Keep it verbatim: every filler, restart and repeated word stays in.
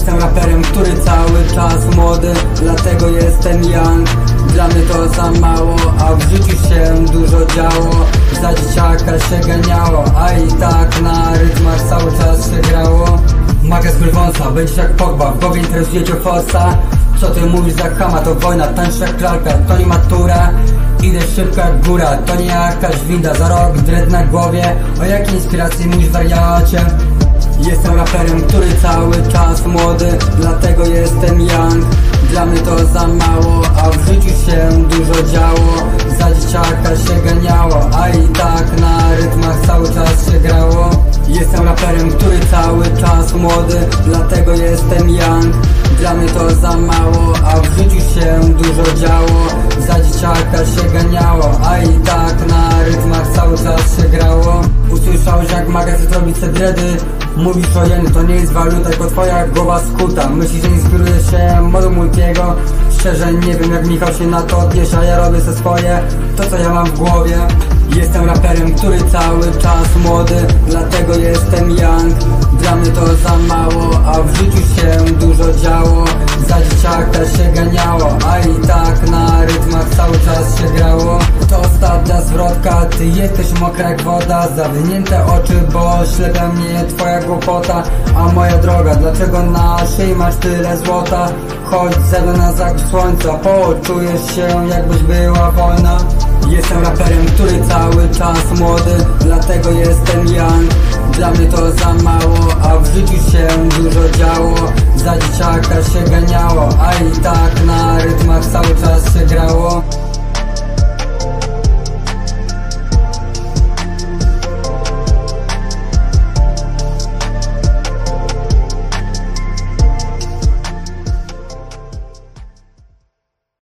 Jestem raperem, który cały czas młody, dlatego jestem young. Dla mnie to za mało, a w życiu się dużo działo. Za dzieciaka się ganiało, a i tak na rytmach cały czas się grało. Maga z wąsa, będziesz jak Pogba, w głowie interesuje cię fosa. Co ty mówisz za chama, to wojna, tańsza jak lalka, to nie matura. Idę szybko jak góra, to nie jakaś winda. Za rok dread na głowie, o jakiej inspiracji mówisz wariacie? Jestem raperem, który cały czas młody, dlatego jestem young. Dla mnie to za mało, a w życiu się dużo działo. Za dzieciaka się ganiało, a i tak na rytmach cały czas się grało. Jestem raperem, który cały czas młody, dlatego jestem young. Dla mnie to za mało, a w życiu się dużo działo. Za dzieciaka się ganiało, a i tak na rytmach cały czas się grało. Usłyszałeś jak magazyn zrobić se dready. Mówisz o jeny, to nie jest waluta, tylko twoja głowa skuta. Myślisz, że inspiruje się modą Multiego? Szczerze nie wiem jak Michał się na to odniesie, a ja robię se swoje, to co ja mam w głowie. Jestem raperem, który cały czas młody, dlatego jestem young. Dla mnie to za mało, a w życiu się dużo działo. Za dzieciaka się ganiało, a i tak na rytmach cały czas się grało. To ostatnia zwrotka, ty jesteś mokra jak woda. Zawinięte oczy, bo ślepia mnie twoja głupota. A moja droga, dlaczego na szyi masz tyle złota? Chodź ze mną na zachód słońca, poczujesz się jakbyś była wolna. Jestem raperem, który cały czas młody, dlatego jestem young. Dla mnie to za mało, a w życiu się dużo działo. Za dzieciaka się ganiało, a i tak na rytmach cały czas się grało.